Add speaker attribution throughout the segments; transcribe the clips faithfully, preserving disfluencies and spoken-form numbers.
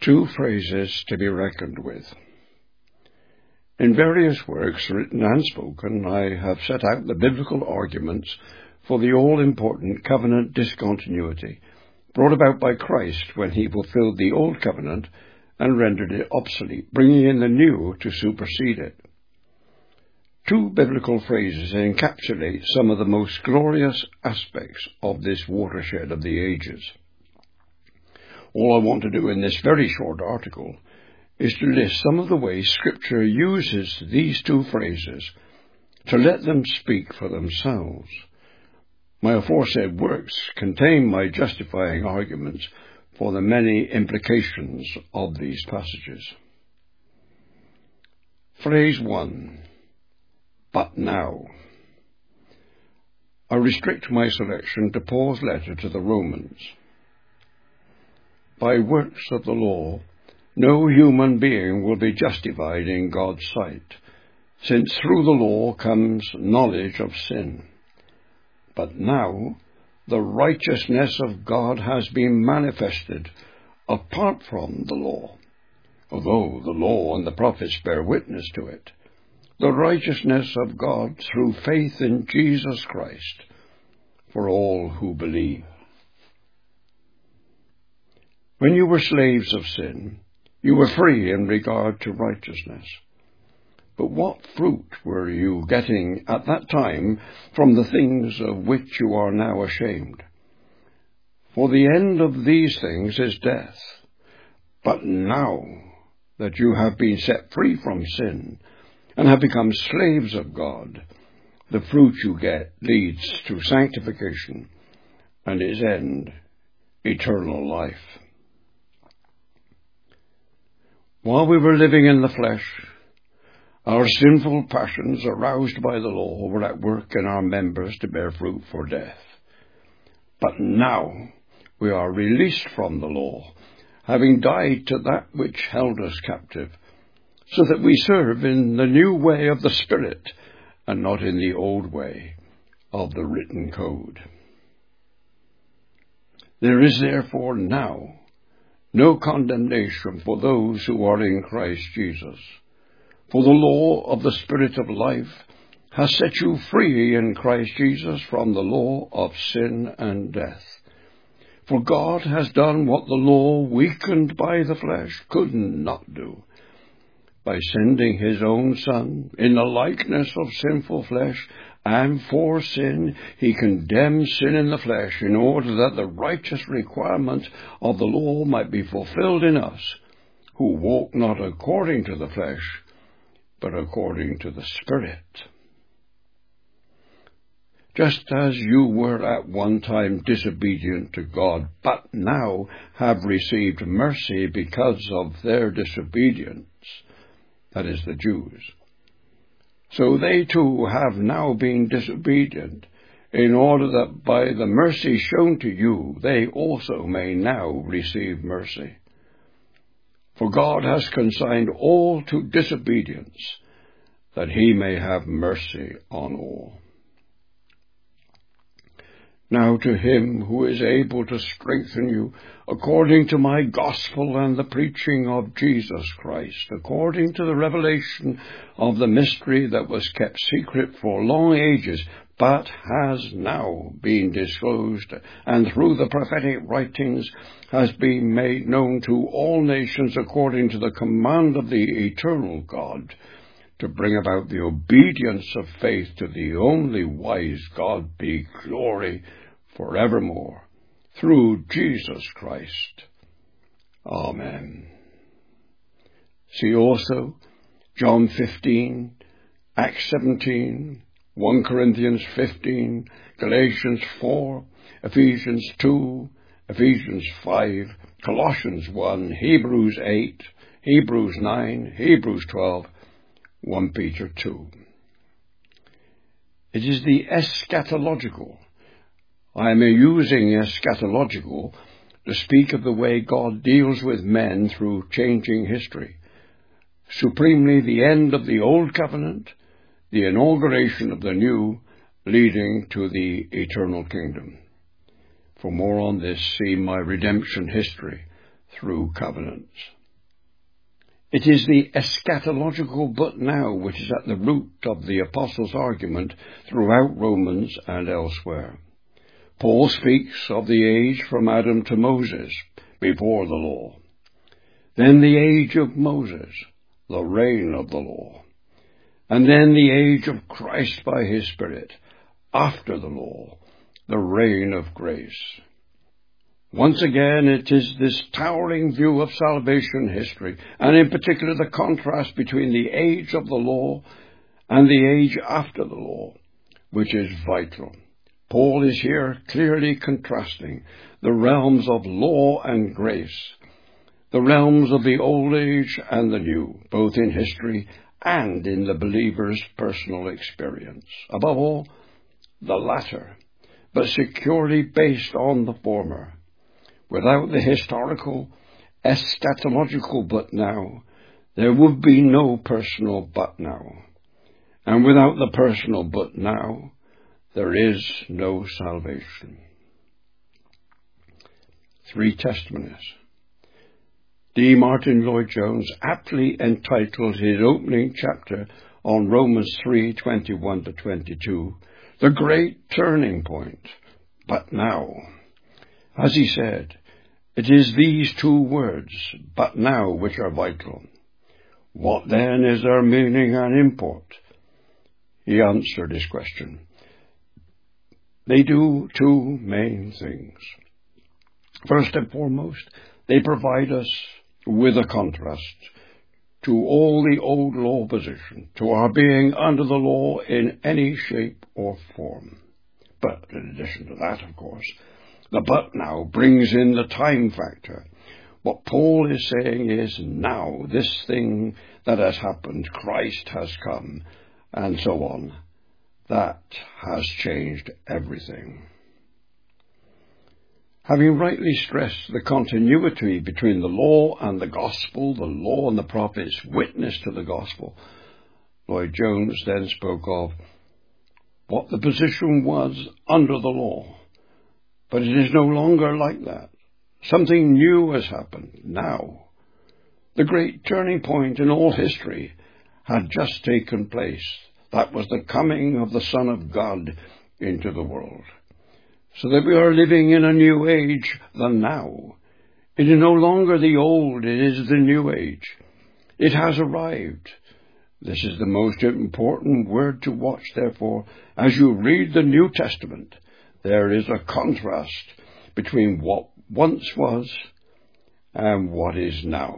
Speaker 1: Two phrases to be reckoned with. In various works, written and spoken, I have set out the biblical arguments for the all-important covenant discontinuity brought about by Christ when he fulfilled the old covenant and rendered it obsolete, bringing in the new to supersede it. Two biblical phrases encapsulate some of the most glorious aspects of this watershed of the ages. All I want to do in this very short article is to list some of the ways Scripture uses these two phrases to let them speak for themselves. My aforesaid works contain my justifying arguments for the many implications of these passages. Phrase one, but now. I restrict my selection to Paul's letter to the Romans. By works of the law, no human being will be justified in God's sight, since through the law comes knowledge of sin. But now the righteousness of God has been manifested apart from the law, although the law and the prophets bear witness to it, the righteousness of God through faith in Jesus Christ for all who believe. When you were slaves of sin, you were free in regard to righteousness. But what fruit were you getting at that time from the things of which you are now ashamed? For the end of these things is death. But now that you have been set free from sin and have become slaves of God, the fruit you get leads to sanctification and its end, eternal life. While we were living in the flesh, our sinful passions aroused by the law were at work in our members to bear fruit for death. But now we are released from the law, having died to that which held us captive, so that we serve in the new way of the Spirit and not in the old way of the written code. There is therefore now no condemnation for those who are in Christ Jesus. For the law of the Spirit of life has set you free in Christ Jesus from the law of sin and death. For God has done what the law, weakened by the flesh, could not do. By sending his own Son in the likeness of sinful flesh, and for sin, he condemned sin in the flesh in order that the righteous requirement of the law might be fulfilled in us, who walk not according to the flesh, but according to the Spirit. Just as you were at one time disobedient to God, but now have received mercy because of their disobedience, that is the Jews, so they too have now been disobedient, in order that by the mercy shown to you, they also may now receive mercy. For God has consigned all to disobedience, that he may have mercy on all. Now to him who is able to strengthen you, according to my gospel and the preaching of Jesus Christ, according to the revelation of the mystery that was kept secret for long ages, but has now been disclosed, and through the prophetic writings has been made known to all nations according to the command of the eternal God, to bring about the obedience of faith to the only wise God be glory forevermore, through Jesus Christ. Amen. See also John fifteen, Acts seventeen, First Corinthians fifteen, Galatians four, Ephesians two, Ephesians five, Colossians one, Hebrews eight, Hebrews nine, Hebrews twelve, First Peter two. It is the eschatological. I am using eschatological to speak of the way God deals with men through changing history. Supremely the end of the old covenant, the inauguration of the new, leading to the eternal kingdom. For more on this, see my redemption history through covenants. It is the eschatological but now which is at the root of the Apostles' argument throughout Romans and elsewhere. Paul speaks of the age from Adam to Moses, before the law. Then the age of Moses, the reign of the law. And then the age of Christ by his Spirit, after the law, the reign of grace. Once again, it is this towering view of salvation history, and in particular the contrast between the age of the law and the age after the law, which is vital. Paul is here clearly contrasting the realms of law and grace, the realms of the old age and the new, both in history and in the believer's personal experience. Above all, the latter, but securely based on the former. Without the historical, eschatological but now, there would be no personal but now. And without the personal but now, there is no salvation. Three testimonies. D. Martin Lloyd-Jones aptly entitled his opening chapter on Romans three, twenty-one to twenty-two, The Great Turning Point, but now. As he said, it is these two words, but now, which are vital. What then is their meaning and import? He answered his question. They do two main things. First and foremost, they provide us with a contrast to all the old law position, to our being under the law in any shape or form. But in addition to that, of course, the but now brings in the time factor. What Paul is saying is now, this thing that has happened, Christ has come, and so on. That has changed everything. Having rightly stressed the continuity between the law and the gospel, the law and the prophets witness to the gospel, Lloyd-Jones then spoke of what the position was under the law. But it is no longer like that. Something new has happened now. The great turning point in all history had just taken place. That was the coming of the Son of God into the world. So that we are living in a new age than now. It is no longer the old, it is the new age. It has arrived. This is the most important word to watch, therefore, as you read the New Testament. There is a contrast between what once was and what is now.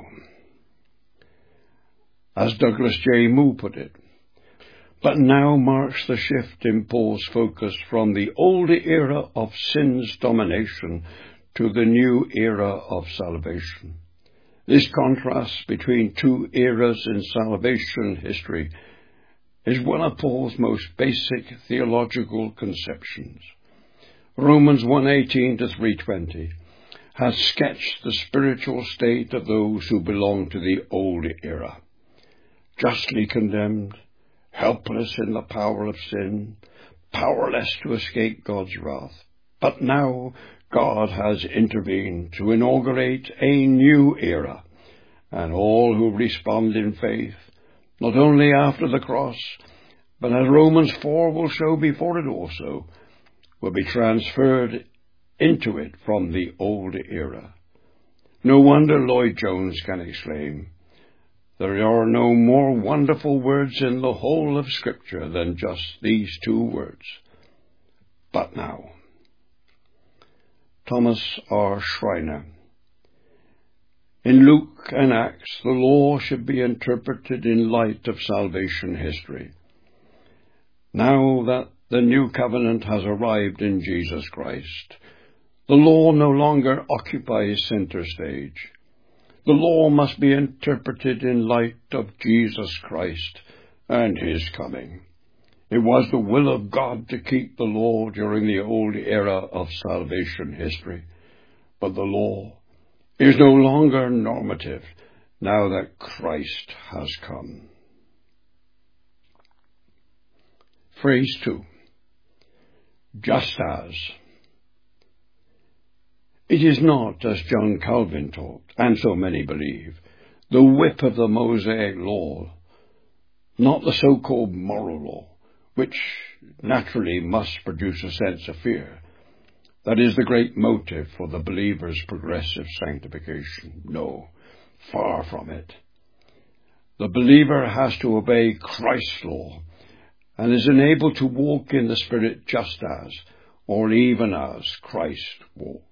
Speaker 1: As Douglas J. Moo put it, but now marks the shift in Paul's focus from the old era of sin's domination to the new era of salvation. This contrast between two eras in salvation history is one of Paul's most basic theological conceptions. Romans one eighteen to three twenty has sketched the spiritual state of those who belong to the old era. Justly condemned, helpless in the power of sin, powerless to escape God's wrath. But now God has intervened to inaugurate a new era, and all who respond in faith, not only after the cross, but as Romans four will show before it also, will be transferred into it from the old era. No wonder Lloyd-Jones can exclaim, there are no more wonderful words in the whole of Scripture than just these two words. But now. Thomas R. Schreiner. In Luke and Acts, the law should be interpreted in light of salvation history. Now that the new covenant has arrived in Jesus Christ, the law no longer occupies center stage. The law must be interpreted in light of Jesus Christ and his coming. It was the will of God to keep the law during the old era of salvation history, but the law is no longer normative now that Christ has come. Phrase two. Just as. It is not, as John Calvin taught, and so many believe, the whip of the Mosaic law, not the so-called moral law, which naturally must produce a sense of fear. That is the great motive for the believer's progressive sanctification. No, far from it. The believer has to obey Christ's law and is enabled to walk in the Spirit just as, or even as, Christ walked.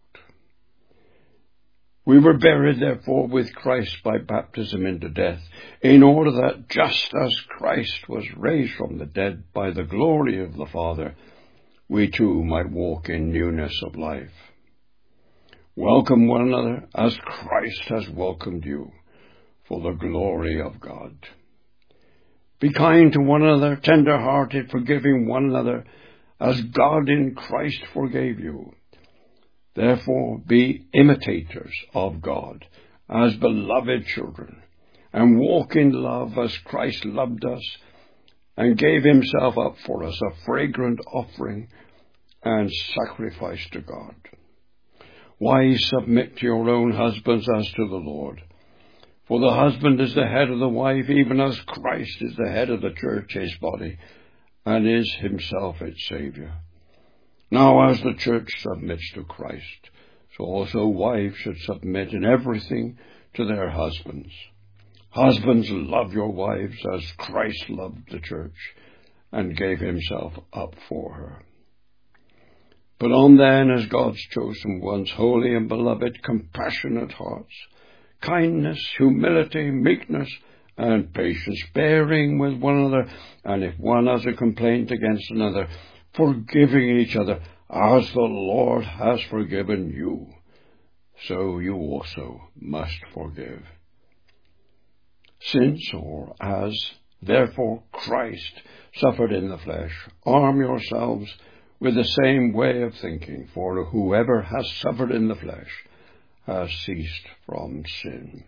Speaker 1: We were buried, therefore, with Christ by baptism into death, in order that just as Christ was raised from the dead by the glory of the Father, we too might walk in newness of life. Welcome one another as Christ has welcomed you, for the glory of God. Be kind to one another, tender-hearted, forgiving one another, as God in Christ forgave you. Therefore be imitators of God, as beloved children, and walk in love as Christ loved us, and gave himself up for us, a fragrant offering and sacrifice to God. Wives, submit to your own husbands as to the Lord. For the husband is the head of the wife, even as Christ is the head of the church, his body, and is himself its Saviour. Now as the church submits to Christ, so also wives should submit in everything to their husbands. Husbands, love your wives as Christ loved the church and gave himself up for her. Put on then, as God's chosen ones, holy and beloved, compassionate hearts, kindness, humility, meekness, and patience, bearing with one another, and if one has a complaint against another, forgiving each other, as the Lord has forgiven you, so you also must forgive. Since, or as, therefore, Christ suffered in the flesh, arm yourselves with the same way of thinking, for whoever has suffered in the flesh has ceased from sin.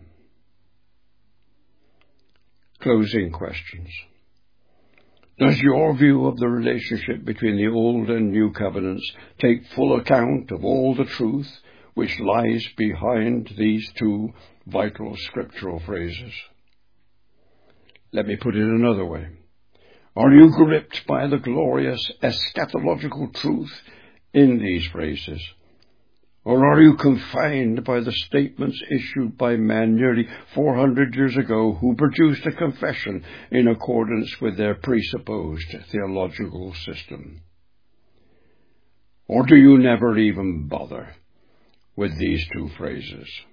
Speaker 1: Closing questions. Does your view of the relationship between the Old and New Covenants take full account of all the truth which lies behind these two vital scriptural phrases? Let me put it another way. Are you gripped by the glorious eschatological truth in these phrases? Or are you confined by the statements issued by men nearly four hundred years ago who produced a confession in accordance with their presupposed theological system? Or do you never even bother with these two phrases?